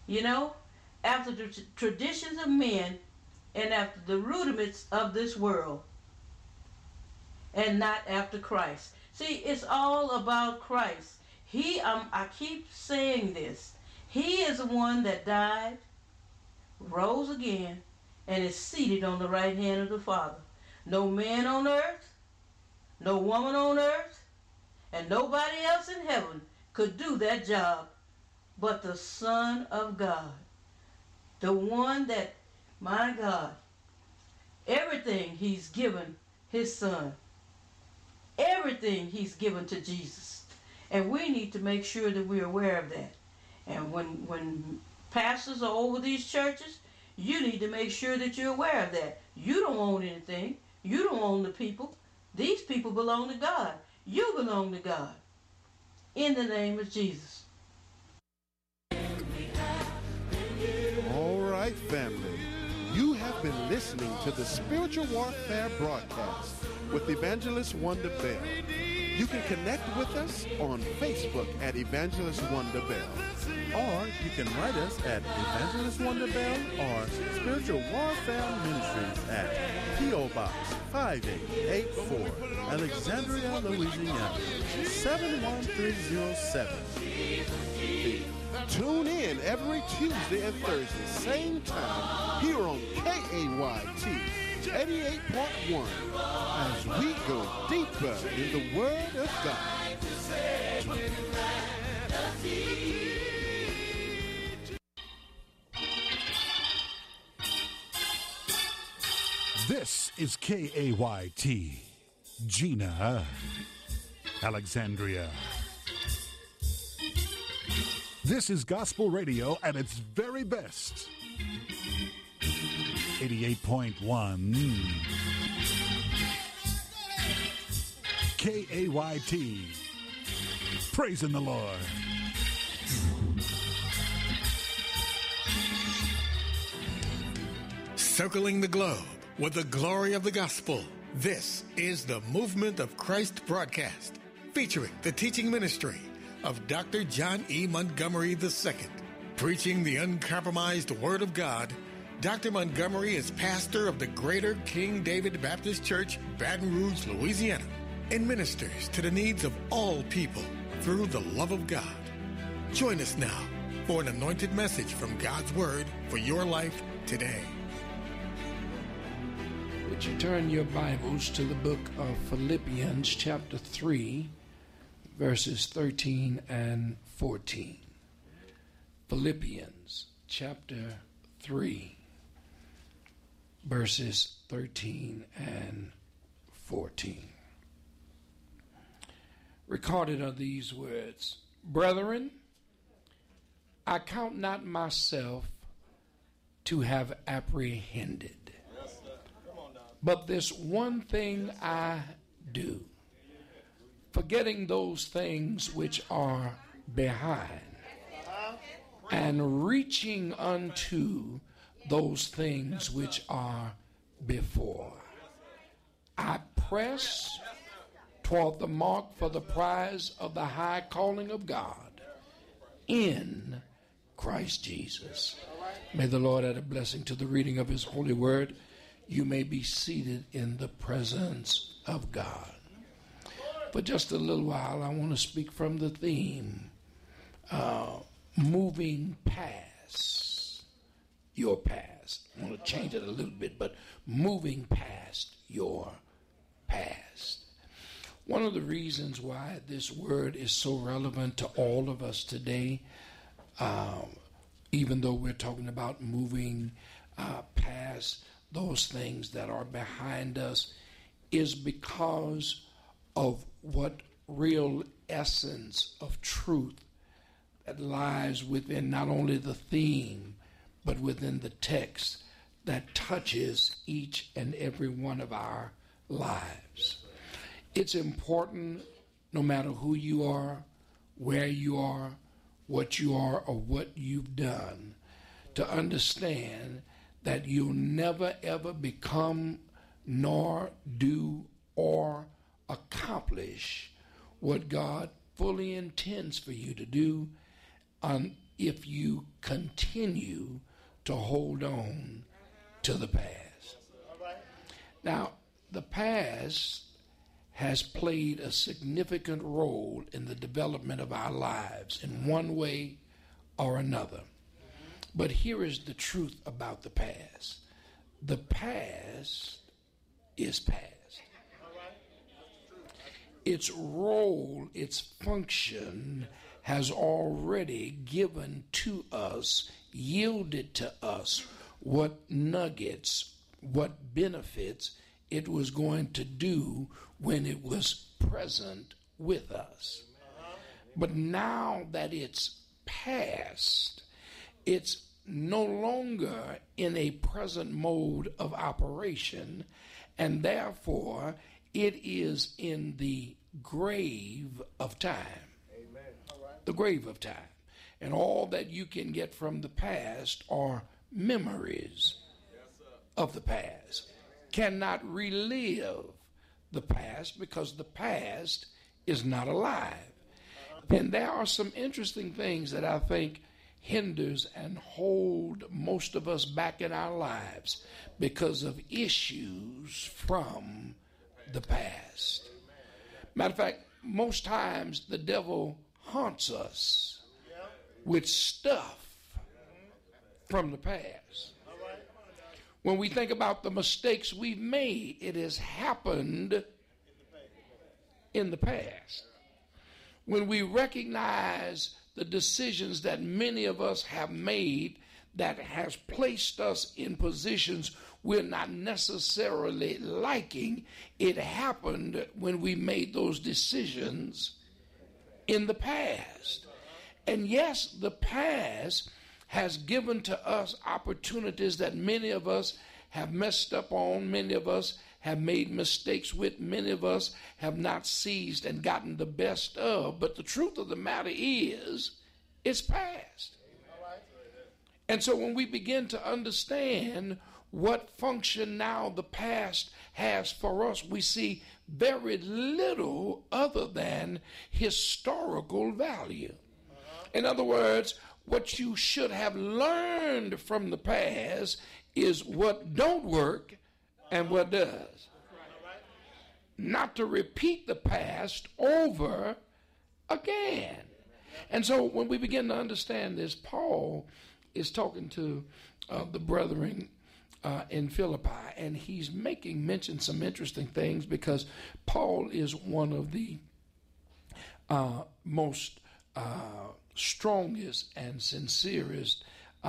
after the traditions of men and after the rudiments of this world, and not after Christ. See, it's all about Christ. I keep saying this. He is the one that died, rose again, and is seated on the right hand of the Father. No man on earth, no woman on earth, and nobody else in heaven could do that job but the Son of God. The one that, my God, everything he's given his Son. Everything he's given to Jesus. And we need to make sure that we're aware of that. And when pastors are over these churches, you need to make sure that you're aware of that. You don't own anything. You don't own the people. These people belong to God. You belong to God. In the name of Jesus. All right, family. You have been listening to the Spiritual Warfare Broadcast with Evangelist Wonder Bell. You can connect with us on Facebook at Evangelist Wonder Bell. Or you can write us at Evangelist Wonder Bell or Spiritual Warfare Ministries at P.O. Box 5884, Alexandria, Louisiana 71307. Tune in every Tuesday and Thursday, same time, here on KAYT 88.1, as we go deeper in the Word of God. This is KAYT, Gina, Alexandria. This is gospel radio at its very best. 88.1 KAYT. Praising the Lord. Circling the globe with the glory of the gospel. This is the Movement of Christ broadcast, featuring the teaching ministry of Dr. John E. Montgomery II. Preaching the uncompromised Word of God, Dr. Montgomery is pastor of the Greater King David Baptist Church, Baton Rouge, Louisiana, and ministers to the needs of all people through the love of God. Join us now for an anointed message from God's Word for your life today. Would you turn your Bibles to the book of Philippians chapter 3, verses 13 and 14. Philippians chapter 3, verses 13 and 14. Recorded are these words: Brethren, I count not myself to have apprehended, but this one thing I do, forgetting those things which are behind, and reaching unto those things which are before. I press toward the mark for the prize of the high calling of God in Christ Jesus. May the Lord add a blessing to the reading of his holy word. You may be seated in the presence of God. For just a little while, I want to speak from the theme, moving past your past. I want to change it a little bit, but moving past your past. One of the reasons why this word is so relevant to all of us today, even though we're talking about moving past those things that are behind us, is because of what real essence of truth that lies within not only the theme, but within the text that touches each and every one of our lives. It's important, no matter who you are, where you are, what you are, or what you've done, to understand that you'll never ever become, nor do, or accomplish what God fully intends for you to do if you continue to hold on to the past. Now, the past has played a significant role in the development of our lives in one way or another. But here is the truth about the past. The past is past. Its role, its function has already given to us, yielded to us what nuggets, what benefits it was going to do when it was present with us. But now that it's past, it's no longer in a present mode of operation, and therefore it is in the grave of time. Amen. The grave of time. And all that you can get from the past are memories of the past. Cannot relive the past because the past is not alive. And there are some interesting things that I think hinders and hold most of us back in our lives because of issues from the past. Matter of fact, most times the devil haunts us with stuff from the past. When we think about the mistakes we've made, it has happened in the past. When we recognize the decisions that many of us have made that has placed us in positions we're not necessarily liking, it happened when we made those decisions in the past. And yes, the past has given to us opportunities that many of us have messed up on, many of us have made mistakes with, many of us have not seized and gotten the best of. But the truth of the matter is, it's past. And so when we begin to understand what function now the past has for us, we see very little other than historical value. In other words, what you should have learned from the past is what don't work and what does. Not to repeat the past over again. And so when we begin to understand this, Paul is talking to the brethren in Philippi, and he's mention some interesting things because Paul is one of the most strongest and sincerest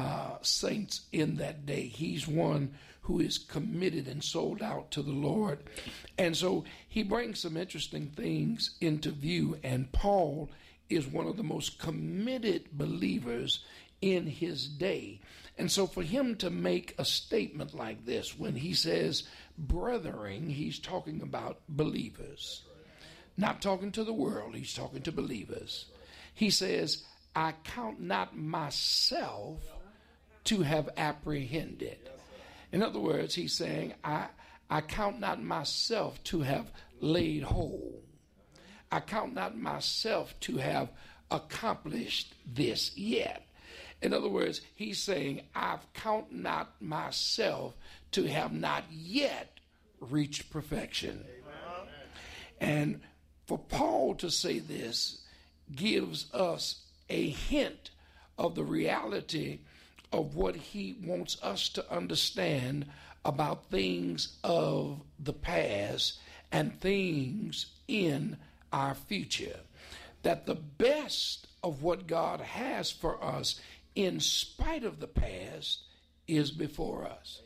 saints in that day. He's one who is committed and sold out to the Lord. And so he brings some interesting things into view, and Paul is one of the most committed believers in his day. And so for him to make a statement like this, when he says brethren, he's talking about believers. Not talking to the world, he's talking to believers. He says, I count not myself to have apprehended. In other words, he's saying, I count not myself to have laid hold. I count not myself to have accomplished this yet. In other words, he's saying, I count not myself to have not yet reached perfection. Amen. And for Paul to say this gives us a hint of the reality of what he wants us to understand about things of the past and things in our future. That the best of what God has for us in spite of the past is before us.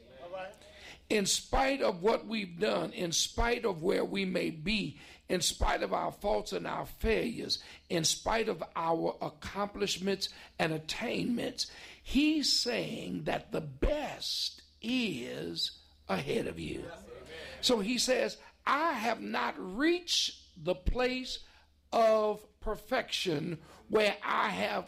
In spite of what we've done, in spite of where we may be, in spite of our faults and our failures, in spite of our accomplishments and attainments, he's saying that the best is ahead of you. So he says, I have not reached the place of perfection where I have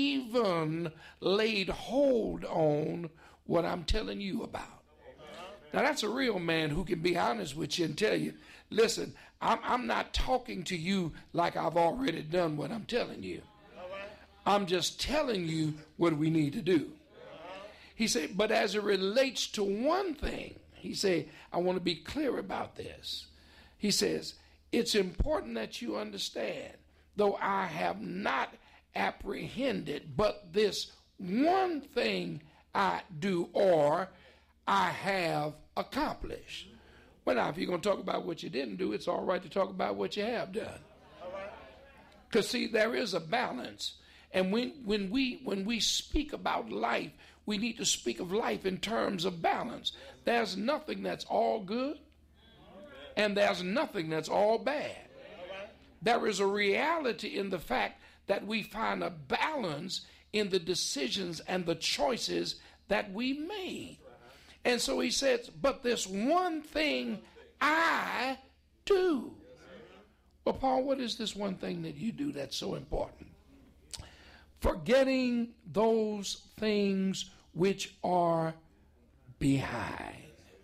even laid hold on what I'm telling you about. Now that's a real man who can be honest with you and tell you, listen, I'm not talking to you like I've already done what I'm telling you. I'm just telling you what we need to do. He said, but as it relates to one thing, he said, I want to be clear about this. He says, it's important that you understand, though I have not apprehended, but this one thing I do, or I have accomplished. Well, now, if you're going to talk about what you didn't do, it's all right to talk about what you have done. Because, see, there is a balance. And when we speak about life, we need to speak of life in terms of balance. There's nothing that's all good, and there's nothing that's all bad. There is a reality in the fact that we find a balance in the decisions and the choices that we made. And so he says, but this one thing I do. Well, Paul, what is this one thing that you do that's so important? Forgetting those things which are behind.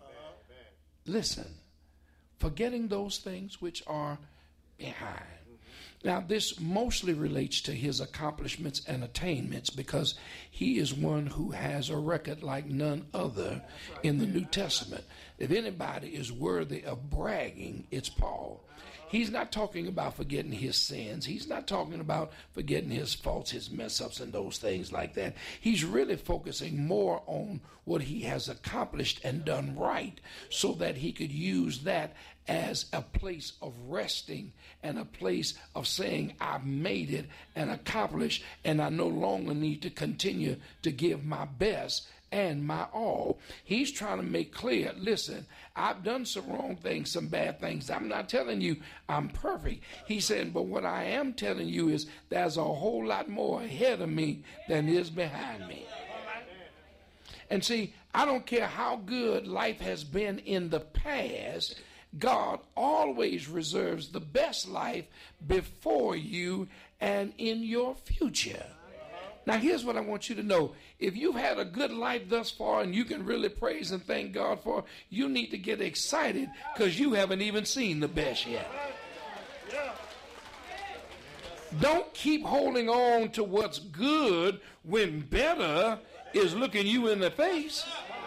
Listen, forgetting those things which are behind. Now, this mostly relates to his accomplishments and attainments because he is one who has a record like none other in the New Testament. If anybody is worthy of bragging, it's Paul. He's not talking about forgetting his sins. He's not talking about forgetting his faults, his mess-ups, and those things like that. He's really focusing more on what he has accomplished and done right so that he could use that as a place of resting and a place of saying, I've made it and accomplished, and I no longer need to continue to give my best and my all. He's trying to make clear, listen, I've done some wrong things, some bad things. I'm not telling you I'm perfect. He's saying, but what I am telling you is there's a whole lot more ahead of me than is behind me. And see, I don't care how good life has been in the past, God always reserves the best life before you and in your future. Now, here's what I want you to know. If you've had a good life thus far and you can really praise and thank God for, you need to get excited because you haven't even seen the best yet. Don't keep holding on to what's good when better is looking you in the face.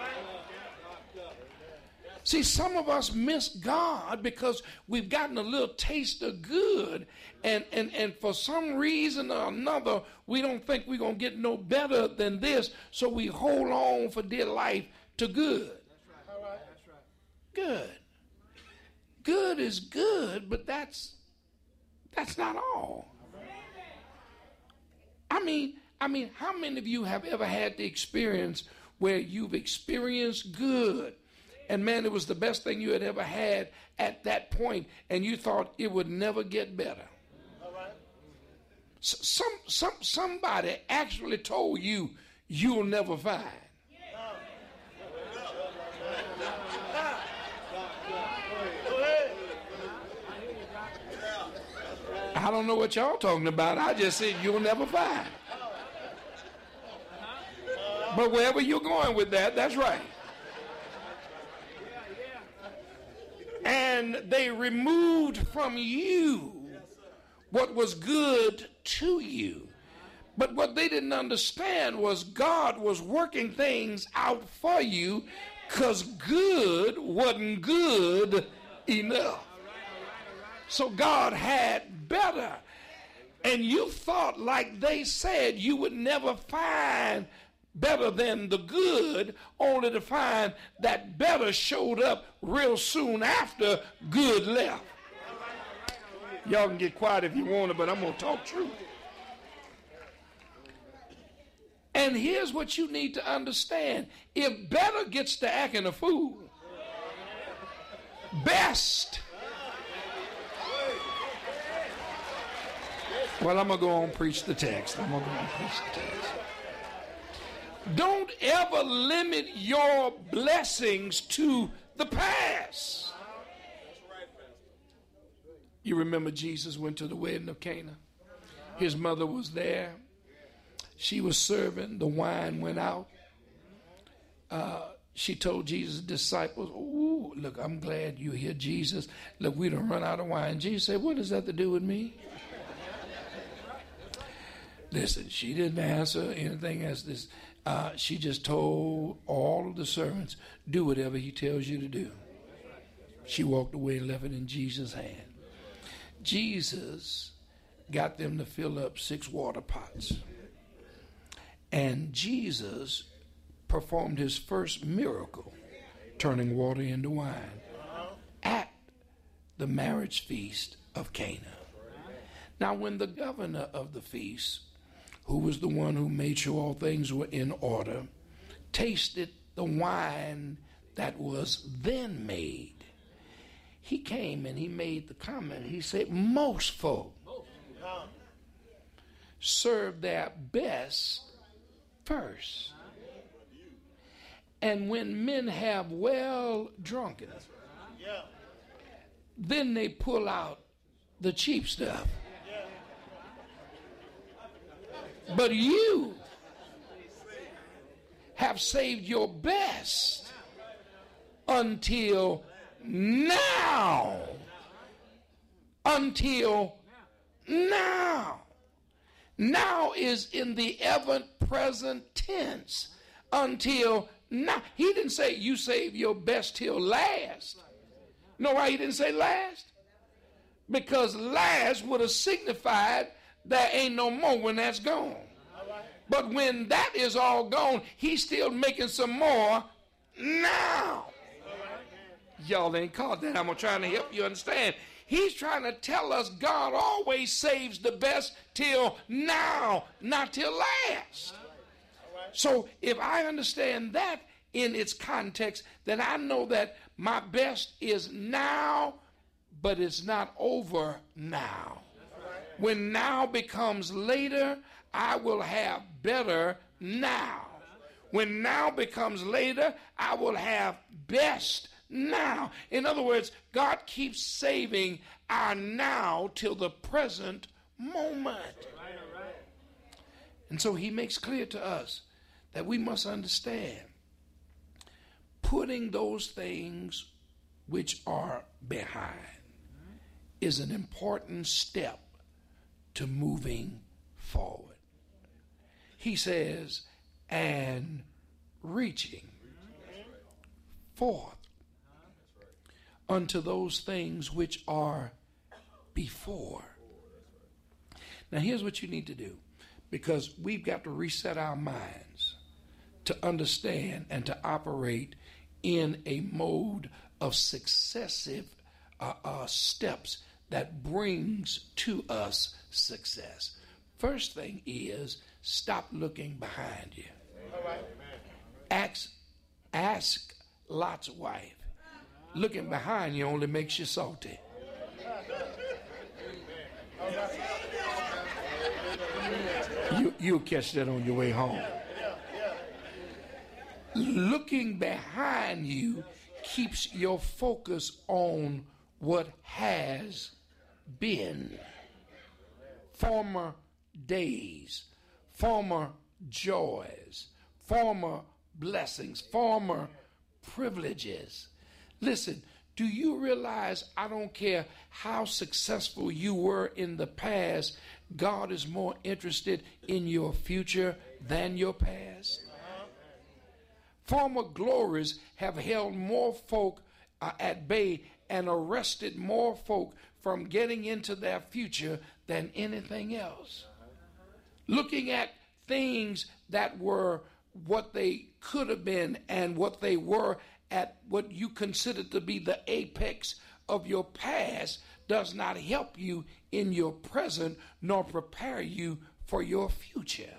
See, some of us miss God because we've gotten a little taste of good, and for some reason or another, we don't think we're going to get no better than this, so we hold on for dear life to good. Good. Good is good, but that's not all. I mean, how many of you have ever had the experience where you've experienced good, and man, it was the best thing you had ever had at that point, and you thought it would never get better? Somebody actually told you you'll never find. I don't know what y'all talking about. I just said you'll never find. But wherever you're going with that, that's right. And they removed from you what was good to you. But what they didn't understand was God was working things out for you because good wasn't good enough. So God had better. And you thought, like they said, you would never find better than the good, only to find that better showed up real soon after good left. Y'all can get quiet if you want to, but I'm going to talk truth. And here's what you need to understand. If better gets to acting a fool, best. Well, I'm going to go on and preach the text. Don't ever limit your blessings to the past. You remember Jesus went to the wedding of Cana. His mother was there. She was serving. The wine went out. She told Jesus' disciples, "Ooh, look, I'm glad you're here, Jesus. Look, we done run out of wine." Jesus said, "What does that to do with me?" Listen, she didn't answer anything as this. She just told all of the servants, do whatever he tells you to do. She walked away and left it in Jesus' hand. Jesus got them to fill up 6 water pots. And Jesus performed his first miracle, turning water into wine, at the marriage feast of Cana. Now, when the governor of the feast, who was the one who made sure all things were in order, tasted the wine that was then made, he came and he made the comment. He said, most folk serve their best first. And when men have well drunken, then they pull out the cheap stuff. But you have saved your best until now. Until now. Now is in the ever-present tense. Until now. He didn't say you save your best till last. Know why he didn't say last? Because last would have signified there ain't no more when that's gone. But when that is all gone, he's still making some more now. Y'all ain't caught that. I'm trying to help you understand. He's trying to tell us God always saves the best till now, not till last. So if I understand that in its context, then I know that my best is now, but it's not over now. When now becomes later, I will have better now. When now becomes later, I will have best now. In other words, God keeps saving our now till the present moment. And so he makes clear to us that we must understand putting those things which are behind is an important step to moving forward. He says, and reaching forth unto those things which are before. Now here's what you need to do, because we've got to reset our minds to understand and to operate in a mode of successive steps that brings to us success. First thing is, stop looking behind you. Ask Lot's wife. Looking behind you only makes you salty. You'll catch that on your way home. Looking behind you keeps your focus on what has been. Former days, former joys, former blessings, former privileges. Listen, do you realize I don't care how successful you were in the past, God is more interested in your future than your past? Former glories have held more folk at bay and arrested more folk from getting into their future than anything else. Looking at things that were what they could have been and what they were at what you consider to be the apex of your past does not help you in your present nor prepare you for your future.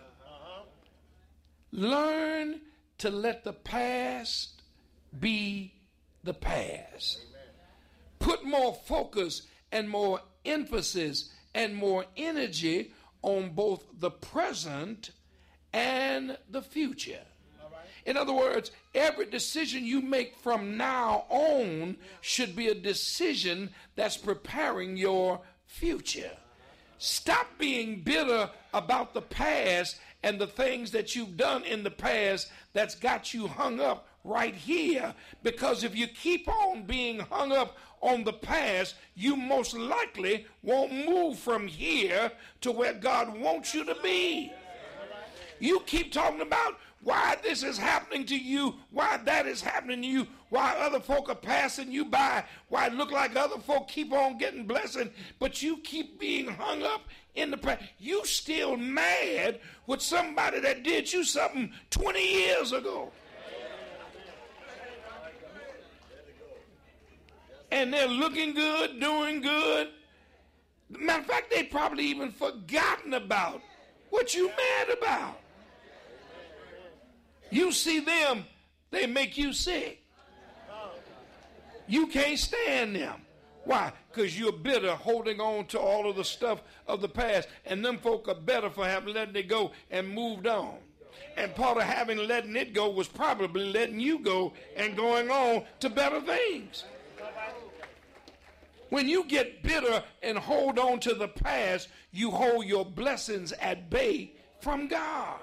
Learn to let the past be the past. Put more focus and more emphasis and more energy on both the present and the future. In other words, every decision you make from now on should be a decision that's preparing your future. Stop being bitter about the past and the things that you've done in the past that's got you hung up right here. Because if you keep on being hung up on the past, you most likely won't move from here to where God wants you to be. You keep talking about why this is happening to you, why that is happening to you, why other folk are passing you by, why it look like other folk keep on getting blessing, but you keep being hung up in the past. You still mad with somebody that did you something 20 years ago. And they're looking good, doing good. Matter of fact, they probably even forgotten about what you mad about. You see them, they make you sick. You can't stand them. Why? Because you're bitter, holding on to all of the stuff of the past. And them folk are better for having letting it go and moved on. And part of having letting it go was probably letting you go and going on to better things. When you get bitter and hold on to the past, you hold your blessings at bay from God.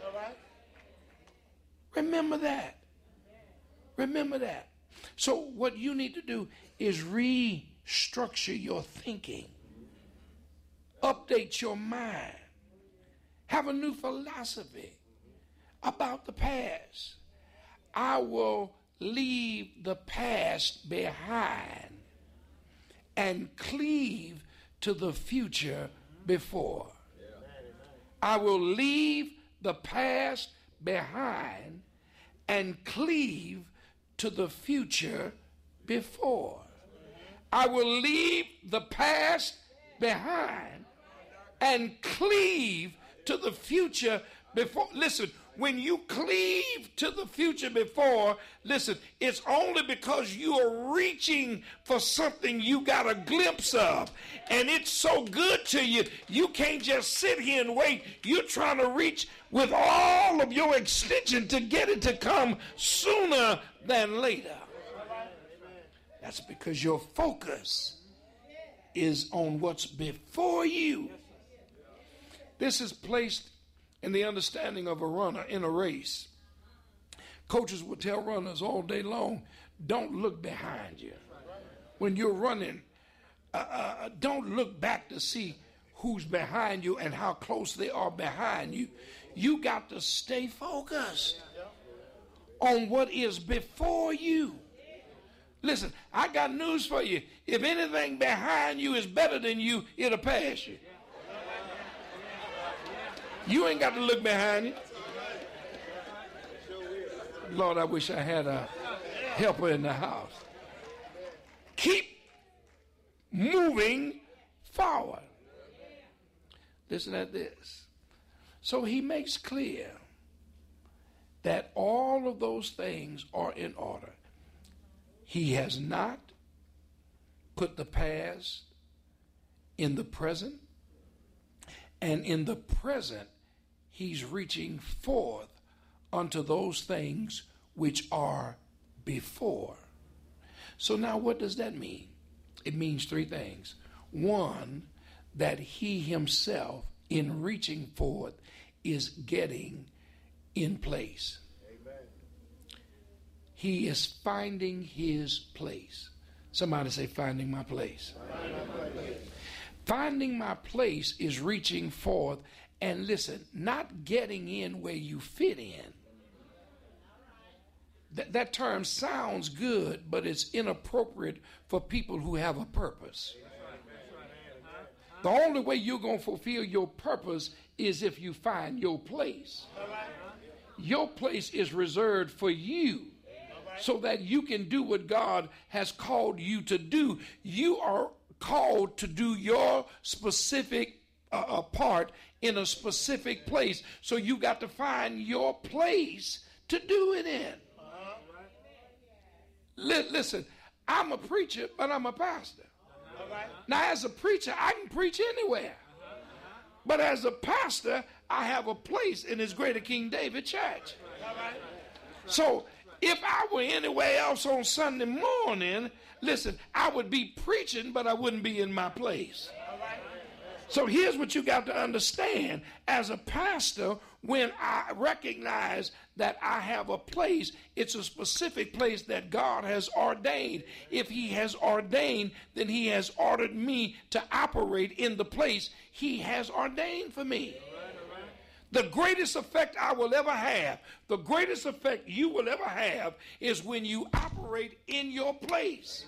Remember that. Remember that. So what you need to do is restructure your thinking. Update your mind. Have a new philosophy about the past. I will leave the past behind and cleave to the future before. I will leave the past behind and cleave to the future before. I will leave the past behind and cleave to the future before. Listen, when you cleave to the future before, listen, it's only because you are reaching for something you got a glimpse of. And it's so good to you, you can't just sit here and wait. You're trying to reach with all of your extension to get it to come sooner than later. That's because your focus is on what's before you. This is placed in the understanding of a runner in a race. Coaches will tell runners all day long, don't look behind you. When you're running, don't look back to see who's behind you and how close they are behind you. You got to stay focused on what is before you. Listen, I got news for you. If anything behind you is better than you, it'll pass you. You ain't got to look behind you. Lord, I wish I had a helper in the house. Keep moving forward. Listen at this. So he makes clear that all of those things are in order. He has not put the past in the present, and in the present, he's reaching forth unto those things which are before. So now what does that mean? It means three things. One, that he himself, in reaching forth, is getting in place. Amen. He is finding his place. Somebody say, finding my place. Finding my place is reaching forth, and listen, not getting in where you fit in. That term sounds good, but it's inappropriate for people who have a purpose. The only way you're going to fulfill your purpose is if you find your place. Your place is reserved for you so that you can do what God has called you to do. You are called to do your specific part in a specific place. So you got to find your place to do it in. Listen, I'm a preacher, but I'm a pastor. Now, as a preacher, I can preach anywhere. But as a pastor, I have a place in his Greater King David Church. So if I were anywhere else on Sunday morning, listen, I would be preaching, but I wouldn't be in my place. So here's what you got to understand. As a pastor, when I recognize that I have a place, it's a specific place that God has ordained. If he has ordained, then he has ordered me to operate in the place he has ordained for me. The greatest effect I will ever have, the greatest effect you will ever have is when you operate in your place.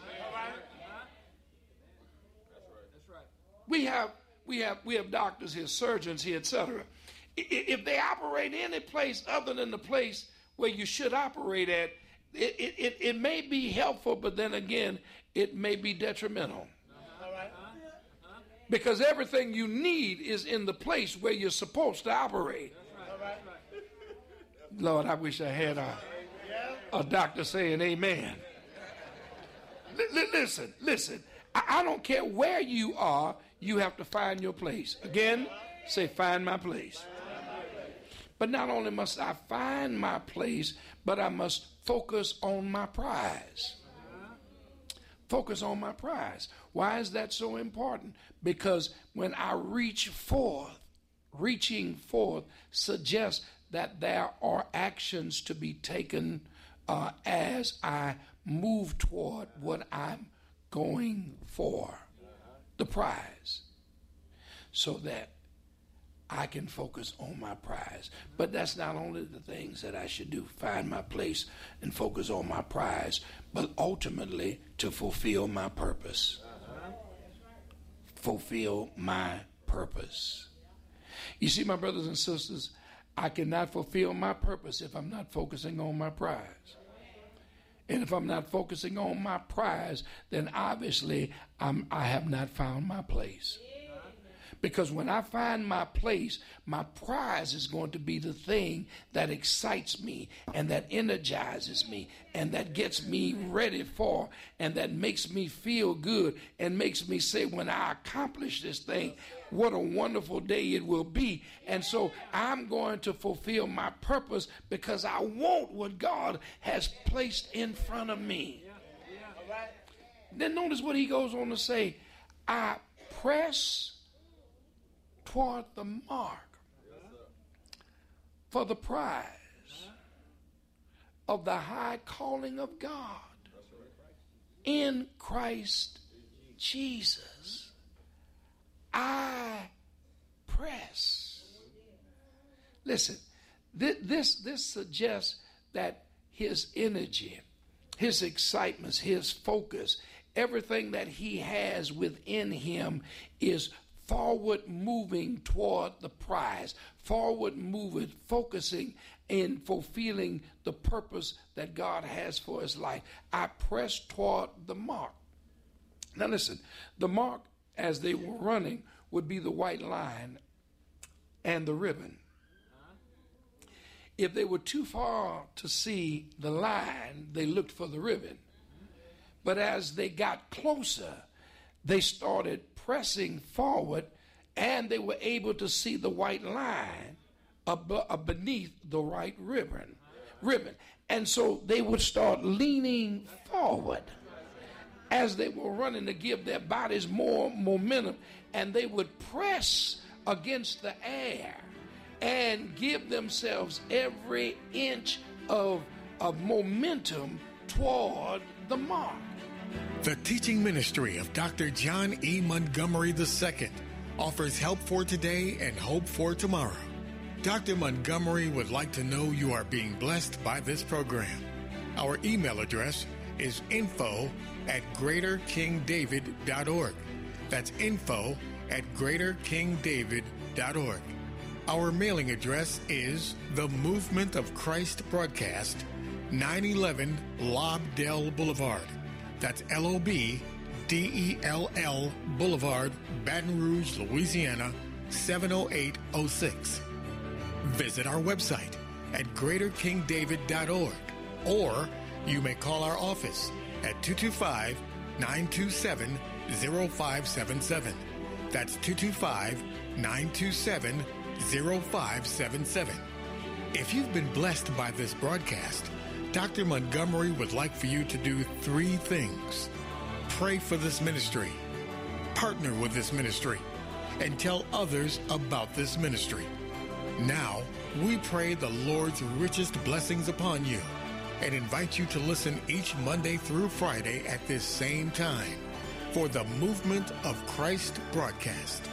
We have doctors here, surgeons here, etc. If they operate in a place other than the place where you should operate at, it may be helpful, but then again, it may be detrimental. Because everything you need is in the place where you're supposed to operate. Lord, I wish I had a doctor saying amen. Listen. I don't care where you are, you have to find your place. Again, say, find my place. But not only must I find my place, but I must focus on my prize. Focus on my prize. Why is that so important? Because when I reaching forth suggests that there are actions to be taken as I move toward what I'm going for, the prize, so that I can focus on my prize. But that's not only the things that I should do, find my place and focus on my prize, but ultimately to fulfill my purpose. Fulfill my purpose. You see, my brothers and sisters, I cannot fulfill my purpose if I'm not focusing on my prize. And if I'm not focusing on my prize, then obviously I have not found my place. Because when I find my place, my prize is going to be the thing that excites me and that energizes me and that gets me ready for and that makes me feel good and makes me say, when I accomplish this thing, what a wonderful day it will be. And so I'm going to fulfill my purpose because I want what God has placed in front of me. Then notice what he goes on to say. I press toward the mark for the prize of the high calling of God in Christ Jesus. I press. Listen, this suggests that his energy, his excitement, his focus, everything that he has within him is forward moving toward the prize, forward moving, focusing in fulfilling the purpose that God has for his life. I press toward the mark. Now listen, the mark as they were running would be the white line and the ribbon. If they were too far to see the line, they looked for the ribbon. But as they got closer, they started pressing forward, and they were able to see the white line beneath the right ribbon. And so they would start leaning forward as they were running to give their bodies more momentum, and they would press against the air and give themselves every inch of momentum toward the mark. The teaching ministry of Dr. John E. Montgomery II offers help for today and hope for tomorrow. Dr. Montgomery would like to know you are being blessed by this program. Our email address is info@greaterkingdavid.org. That's info@greaterkingdavid.org. Our mailing address is The Movement of Christ Broadcast, 911 Lobdell Boulevard. That's LOBDELL Boulevard, Baton Rouge, Louisiana, 70806. Visit our website at greaterkingdavid.org, or you may call our office at 225-927-0577. That's 225-927-0577. If you've been blessed by this broadcast, Dr. Montgomery would like for you to do 3 things. Pray for this ministry, partner with this ministry, and tell others about this ministry. Now, we pray the Lord's richest blessings upon you and invite you to listen each Monday through Friday at this same time for the Movement of Christ broadcast.